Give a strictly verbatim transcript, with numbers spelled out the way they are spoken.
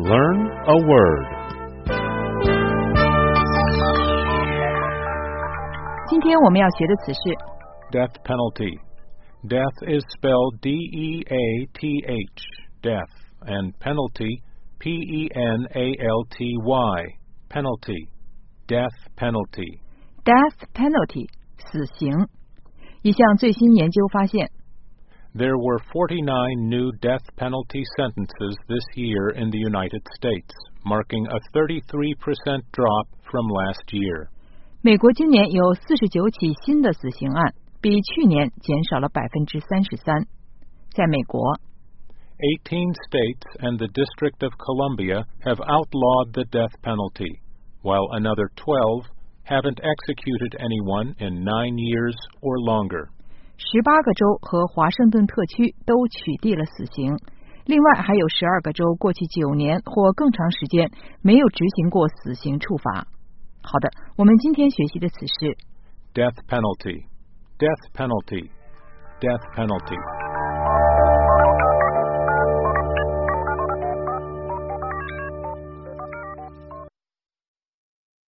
Learn a word. 今天我们要学的词是 Death penalty. Death is spelled D E A T H, death, and penalty, P E N A L T Y, penalty, death penalty. death penalty 死刑。一项最新研究发现 There were forty-nine new death penalty sentences this year in the United States, marking a thirty-three percent drop from last year. 美国今年有四十九起新的死刑案，比去年减少了百分之三十三。在美国 Eighteen states and the District of Columbia have outlawed the death penalty, while another twelve haven't executed anyone in nine years or longer. 十八个州和华盛顿特区都取缔了死刑，另外还有十二个州过去九年或更长时间没有执行过死刑处罚。好的，我们今天学习的词是 Death penalty, death penalty, death penalty.